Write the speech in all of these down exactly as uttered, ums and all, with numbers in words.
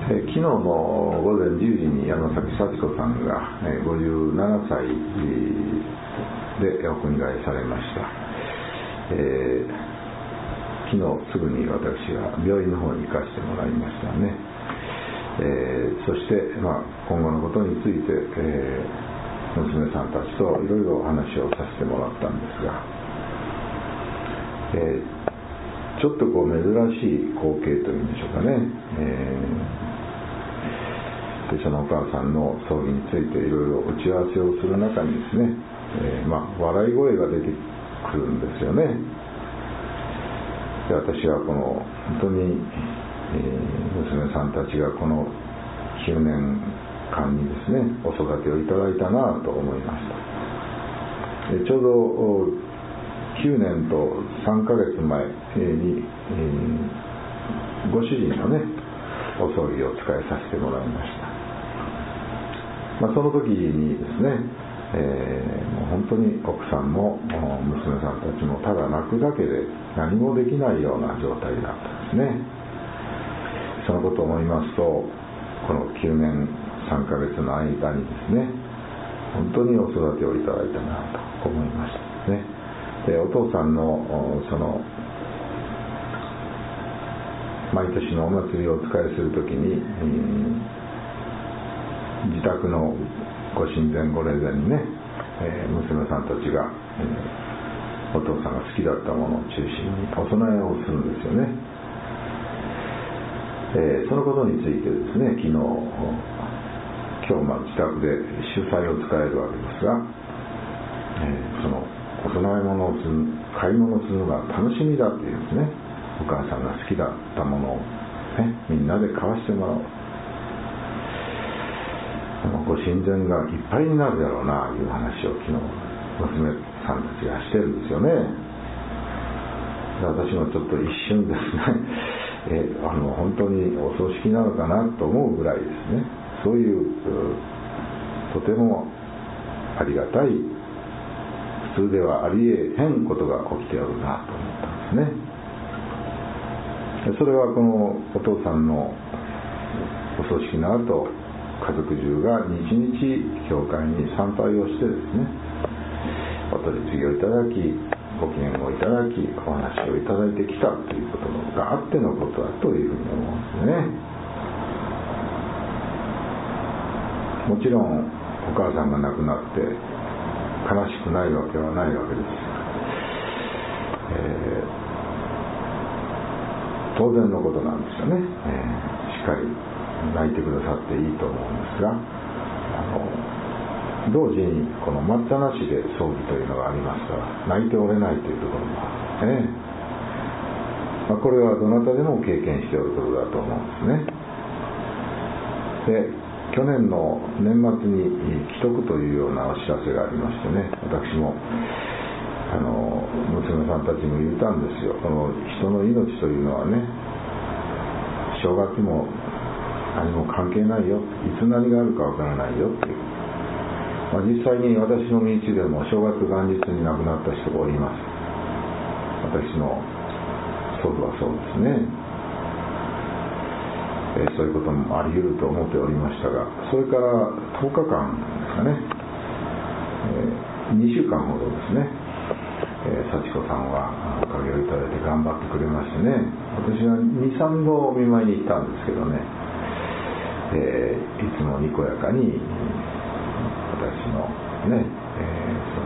え昨日のごぜんじゅうじに山崎幸子さんがごじゅうななさいでお国替えされました。えー、昨日すぐに私は病院の方に行かせてもらいましたね。えー、そして、まあ、今後のことについて、えー、娘さんたちといろいろお話をさせてもらったんですが、えー、ちょっとこう珍しい光景というんでしょうかね。えーでそのお母さんの葬儀についていろいろ打ち合わせをする中にですね、えーまあ、笑い声が出てくるんですよね。で私はこの本当に、えー、娘さんたちがこのきゅうねんかんにですねお育てをいただいたなと思いました。でちょうどきゅうねんとさんかげつまえに、えー、ご主人のねお葬儀を使いさせてもらいました。まあ、その時にですね、えー、もう本当に奥さんも娘さんたちもただ泣くだけで何もできないような状態だったんですね。そのことを思いますと、このきゅうねんさんかげつの間にですね、本当にお育てをいただいたなと思いましたね。でお父さんのその毎年のお祭りをお使いするときに、自宅のご神前ご霊前にね、えー、娘さんたちが、えー、お父さんが好きだったものを中心にお供えをするんですよね。えー、そのことについてですね、昨日今日まあ自宅で主催を使えるわけですが、えー、そのお供え物をする買い物をするのが楽しみだっていうですね、お母さんが好きだったものを、ね、みんなで買わしてもらおう。ご神前がいっぱいになるだろうなという話を昨日娘さんたちがしてるんですよね。私もちょっと一瞬ですね、えあの本当にお葬式なのかなと思うぐらいですね、そういうとてもありがたい、普通ではありえへんことが起きておるなと思ったんですね。それはこのお父さんのお葬式の後、家族中が日々教会に参拝をしてですね、お取り次ぎをいただき、ご機嫌をいただき、お話をいただいてきたということがあってのことだというふうに思うんですね。もちろんお母さんが亡くなって悲しくないわけはないわけです。えー、当然のことなんですよね。えー、しっかり泣いてくださっていいと思うんですが、あの同時にこの待ったなしで葬儀というのがありますから泣いておれないというところもあるんですね。まあ、これはどなたでも経験しておることだと思うんですね。で去年の年末に危篤というようなお知らせがありましてね、私もあの娘さんたちにも言ったんですよ。この人の命というのはね、正月も何も関係ないよ、いつ何があるかわからないよっていう、まあ、実際に私の身内でも正月元日に亡くなった人がおります。私の祖父はそうですね、えー、そういうこともあり得ると思っておりましたが、それからとおかかんですかね、えー、にしゅうかんほどですね、えー、幸子さんはおかげをいただいて頑張ってくれましてね、私はにさんどお見舞いに行ったんですけどね、えー、いつもにこやかに私のね、えー、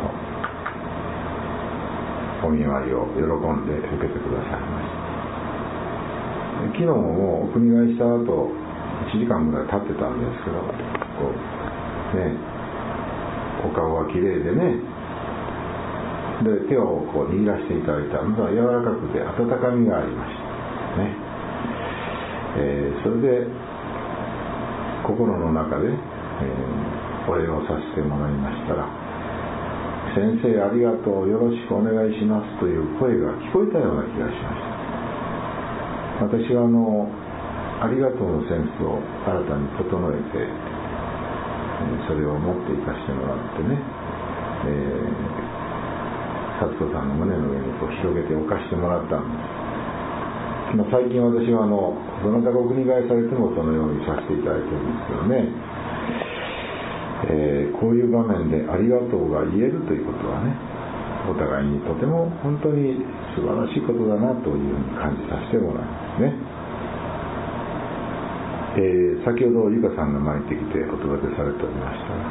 そのお見舞いを喜んで受けてくださいました。昨日もお国替えした後いちじかんぐらい経ってたんですけど、こうね、お顔が綺麗でね、で手をこう握らせていただいたのが柔らかくて温かみがありましたね。えー、それで心の中で、えー、お礼をさせてもらいましたら、先生ありがとう、よろしくお願いしますという声が聞こえたような気がしました。私はあのありがとうのセンスを新たに整えて、それを持っていかせてもらってね、えー、幸子さんの胸の上にこう広げて置かしてもらったんです。 まあ、最近私はあのどなたがお国替えされてもそのようにさせていただいてるんですけどね、えー、こういう場面でありがとうが言えるということはね、お互いにとても本当に素晴らしいことだなというふうに感じさせてもらいますね。えー、先ほどゆかさんが参ってきてお届けされておりましたが、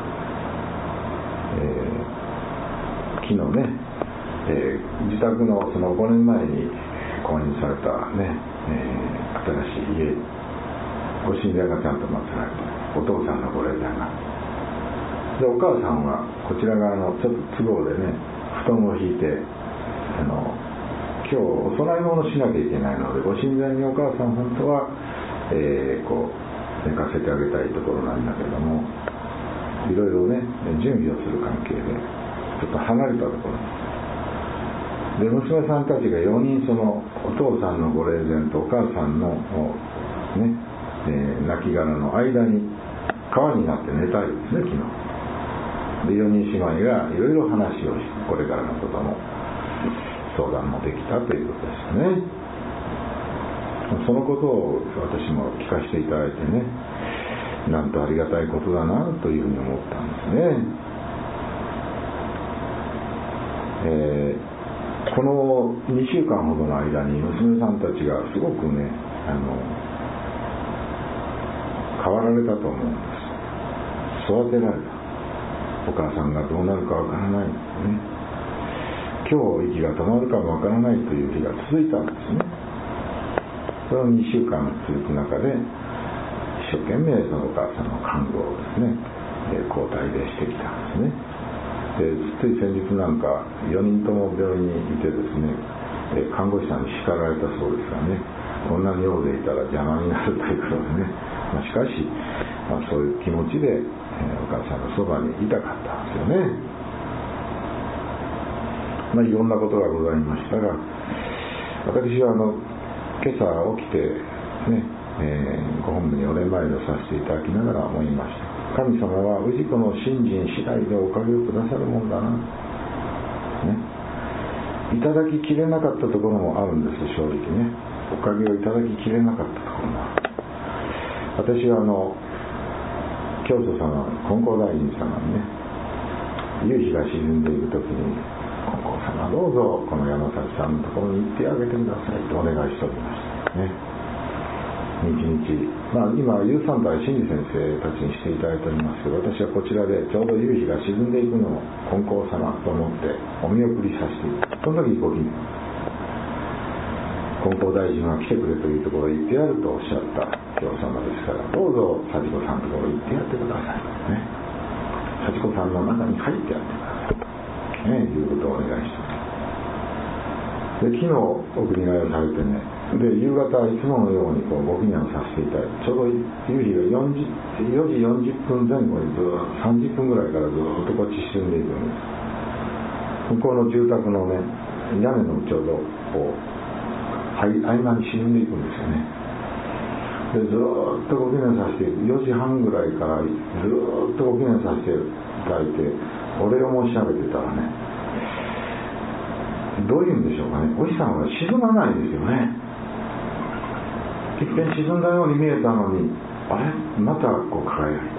えー、昨日ね、えー、自宅のそのごねんまえに購入されたね、えー、新しい家、ご神殿がちゃんと祀られて、お父さんのご霊殿がで、お母さんはこちら側のちょっと都合でね、布団を引いて、あの今日お供え物しなきゃいけないので、ご神殿にお母さん本当は、えー、こう寝かせてあげたいところなんだけども、いろいろね準備をする関係でちょっと離れたところで、娘さんたちがよにん、そのお父さんのご霊前とお母さんのね、えー、亡骸の間に川になって寝たいですね、昨日で。よにん姉妹がいろいろ話をして、これからのことも相談もできたということですね。そのことを私も聞かせていただいてね、なんとありがたいことだなというふうに思ったんですね。えー、このにしゅうかんほどの間に娘さんたちがすごくね、あの変わられたと思うんです。育てられた。お母さんがどうなるかわからないんですね。今日息が止まるかもわからないという日が続いたんですね。そのにしゅうかん続く中で一生懸命そのお母さんの看護をですね、交代でしてきたんですね。でつい先日なんかよにんとも病院にいてですね、看護師さんに叱られたそうですがね、こんなに大勢いたら邪魔になるということでね、まあ、しかし、まあ、そういう気持ちでお母さんのそばにいたかったんですよね。まあ、いろんなことがございましたが、私はあの今朝起きてね、えー、ご本部にお礼参りをさせていただきながら思いました。神様は氏子の信心次第でおかげをくださるもんだな、ね、いただききれなかったところもあるんです。正直ね、おかげをいただききれなかったところもある。私はあの教祖様、金光大臣様にね、夕日が沈んでいる時に、金光様どうぞこの山崎さんのところに行ってあげてくださいとお願いしておりましたね。日々、まあ、今有三代真理先生たちにしていただいておりますけど、私はこちらでちょうど夕日が沈んでいくのを金光様と思ってお見送りさせていた。その時にご近所、金光大臣は来てくれというところへ行ってやるとおっしゃった教様ですから、どうぞ幸子さんのところへ行ってやってくださいね。幸子さんの中に入ってやってくださいね、いうことをお願いしてで、昨日お国替えをされてね、で夕方いつものようにこうご祈念をさせていただいて、ちょうど夕日がよじよんじゅっぷんぜん後にずっとさんじゅっぷんぐらいからずっとこっち沈んでいくんです。向こうの住宅のね、屋根のちょうどこう合間に沈んでいくんですよね。でずっとご祈念させてよじはんぐらいからずっとご祈念させていただいて、お礼を申し上げてたらね、どういうんでしょうかね、お日さんは沈まないですよね。一見沈んだように見えたのに、あれまたこう輝いて、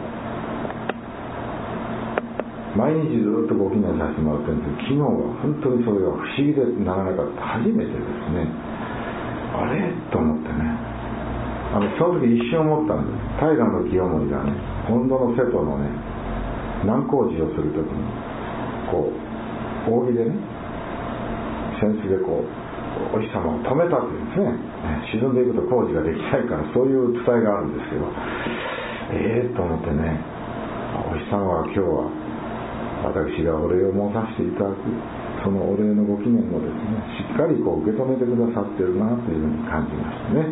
毎日ずっとご祈念させてもらってるんですけど、昨日は本当にそれが不思議でならなかった。初めてですね、あれと思ってね、あのその時一瞬思ったんです。平清盛がね、本土の瀬戸のね難工事をするときにこう扇でね、扇子でこうお日様を止めたというんですね。沈んでいくと工事ができないから、そういう伝えがあるんですけど、ええー、と思ってね、お日様は今日は私がお礼を申させていただくそのお礼のご記念をですね、しっかりこう受け止めてくださってるなというふうに感じましたね。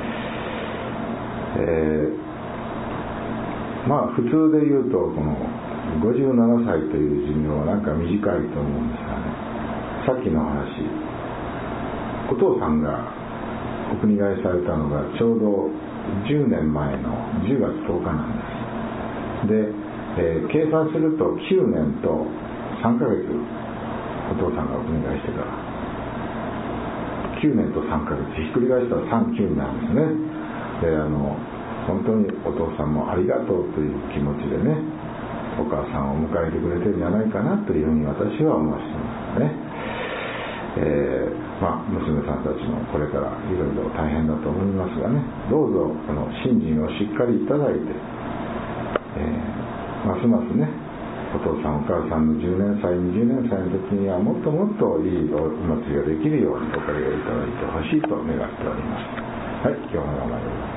えー、まあ普通で言うとこのごじゅうななさいという寿命はなんか短いと思うんですがね、さっきの話、お父さんがお国替えされたのがちょうどじゅうねんまえのじゅうがつとおかなんです。で、えー、計算するときゅうねんとさんかげつお父さんがお国替えしてからきゅうねんとさんかげつ、ひっくり返したらさんじゅうきゅうになるんですね。であの本当にお父さんもありがとうという気持ちでね、お母さんを迎えてくれてるんじゃないかなというふうに私は思わせてますね。えーまあ、娘さんたちもこれからいろいろ大変だと思いますがね、どうぞこの信心をしっかりいただいて、えー、ますますね、お父さんお母さんのじゅうねんさいにじゅうねんさいの時にはもっともっといいお祭りができるようにおかげをいただいてほしいと願っております。はい、今日の名前です。